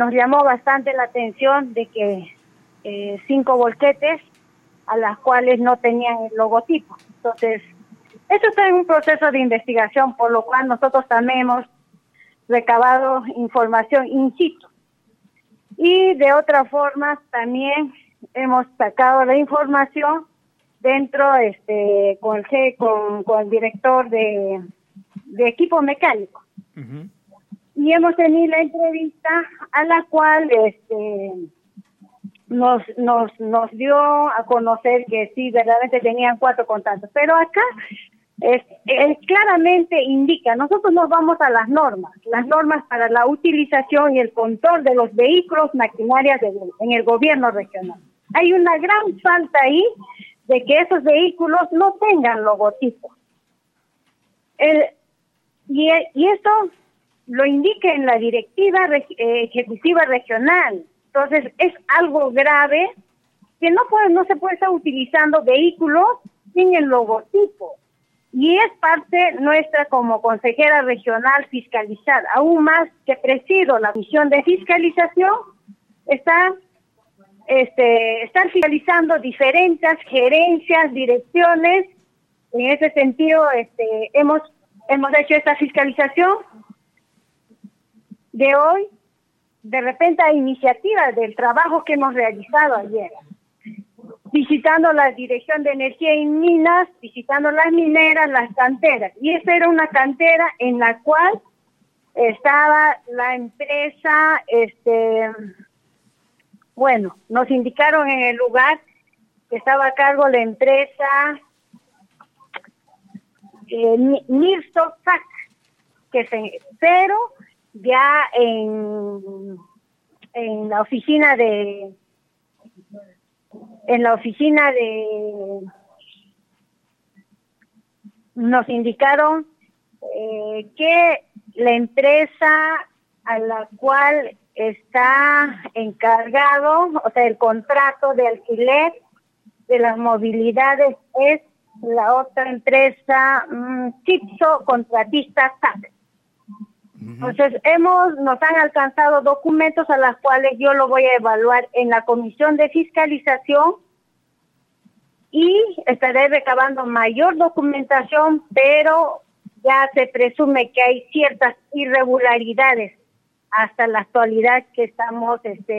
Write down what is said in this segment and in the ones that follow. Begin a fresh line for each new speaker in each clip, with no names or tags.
nos llamó bastante la atención de que 5 volquetes a las cuales no tenían el logotipo. Entonces, eso está en un proceso de investigación, por lo cual nosotros también hemos recabado información in situ. Y de otra forma también hemos sacado la información dentro con el director de equipo mecánico. Uh-huh. Y hemos tenido la entrevista a la cual nos dio a conocer que sí, verdaderamente tenían 4 contratos. Pero acá claramente indica, nosotros nos vamos a las normas para la utilización y el control de los vehículos, maquinarias en el gobierno regional. Hay una gran falta ahí de que esos vehículos no tengan logotipo. Y esto lo indica en la directiva ejecutiva regional. Entonces es algo grave que no se puede estar utilizando vehículos sin el logotipo. Y es parte nuestra como consejera regional fiscalizar, aún más que presido la misión de fiscalización, estar fiscalizando diferentes gerencias, direcciones. En ese sentido, hemos hecho esta fiscalización de hoy, de repente a iniciativa del trabajo que hemos realizado ayer, visitando la Dirección de Energía y Minas, visitando las mineras, las canteras. Y esa era una cantera en la cual estaba la empresa, nos indicaron en el lugar que estaba a cargo la empresa Mirstock, pero ya en la oficina de nos indicaron que la empresa a la cual está encargado, o sea, el contrato de alquiler de las movilidades es la otra empresa, Chipso Contratista SAC. Entonces, nos han alcanzado documentos a los cuales yo lo voy a evaluar en la comisión de fiscalización y estaré recabando mayor documentación, pero ya se presume que hay ciertas irregularidades hasta la actualidad que estamos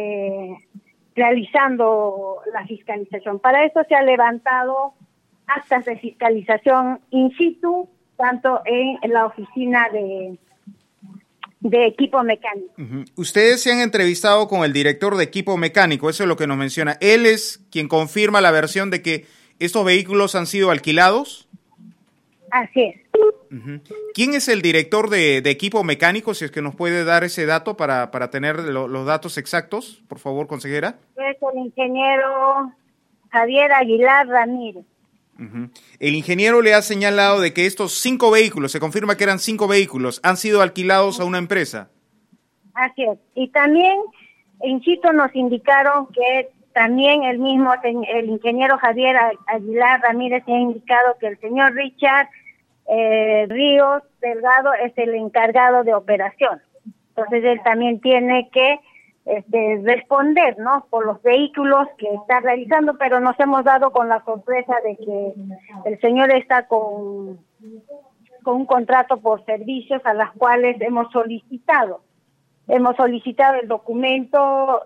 realizando la fiscalización. Para eso se han levantado actas de fiscalización in situ, tanto en la oficina de equipo mecánico.
Uh-huh. Ustedes se han entrevistado con el director de equipo mecánico, eso es lo que nos menciona. ¿Él es quien confirma la versión de que estos vehículos han sido alquilados?
Así es.
Uh-huh. ¿Quién es el director de equipo mecánico? Si es que nos puede dar ese dato para tener los datos exactos, por favor, consejera.
Es el ingeniero Javier Aguilar Ramírez.
Uh-huh. El ingeniero le ha señalado de que estos 5 vehículos, se confirma que eran 5 vehículos, han sido alquilados a una empresa.
Así es. Y también, in situ, nos indicaron que también el ingeniero Javier Aguilar Ramírez ha indicado que el señor Richard Ríos Delgado es el encargado de operación. Entonces él también tiene que responder, ¿no?, por los vehículos que está realizando, pero nos hemos dado con la sorpresa de que el señor está con un contrato por servicios a las cuales hemos solicitado el documento,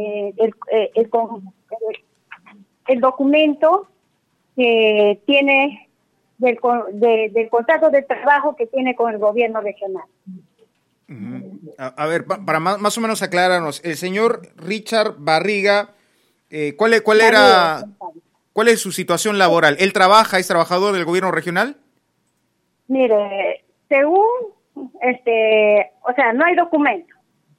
el documento que tiene del contrato de trabajo que tiene con el gobierno regional.
Uh-huh. A ver, para más o menos aclararnos, el señor Richard Barriga, ¿cuál es su situación laboral? ¿Él es trabajador del gobierno regional?
Mire, según, no hay documento.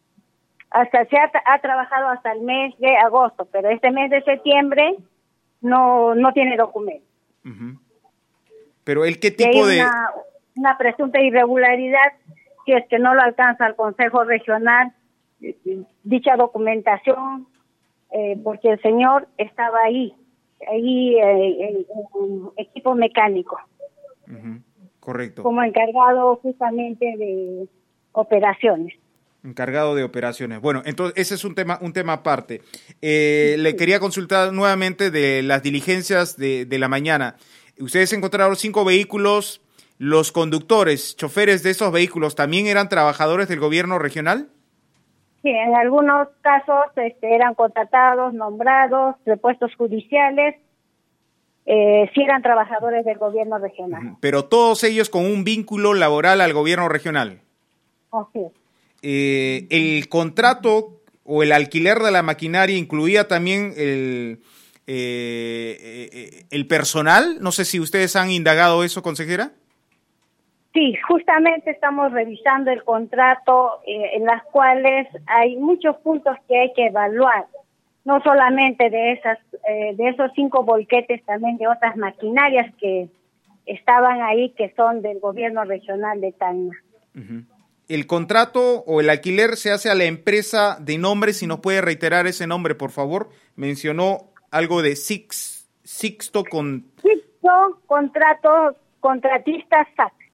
Ha trabajado hasta el mes de agosto, pero este mes de septiembre no tiene documento.
Uh-huh. Pero ¿el qué tipo de...?
Una presunta irregularidad, si es que no lo alcanza el Consejo Regional, dicha documentación, porque el señor estaba ahí en equipo mecánico.
Uh-huh. Correcto.
Como encargado justamente de operaciones.
Encargado de operaciones. Bueno, entonces ese es un tema aparte. Le quería consultar nuevamente de las diligencias de la mañana. Ustedes encontraron 5 vehículos. ¿Los conductores, choferes de esos vehículos también eran trabajadores del gobierno regional?
Sí, en algunos casos eran contratados, nombrados, de puestos judiciales, sí eran trabajadores del gobierno regional.
Pero todos ellos con un vínculo laboral al gobierno regional.
Así es.
¿El contrato o el alquiler de la maquinaria incluía también el personal? No sé si ustedes han indagado eso, consejera.
Sí, justamente estamos revisando el contrato en las cuales hay muchos puntos que hay que evaluar, no solamente de esos 5 volquetes, también de otras maquinarias que estaban ahí, que son del gobierno regional de Tacna.
¿El contrato o el alquiler se hace a la empresa de nombre? Si nos puede reiterar ese nombre, por favor. Mencionó algo de Sixto, contratista SAC.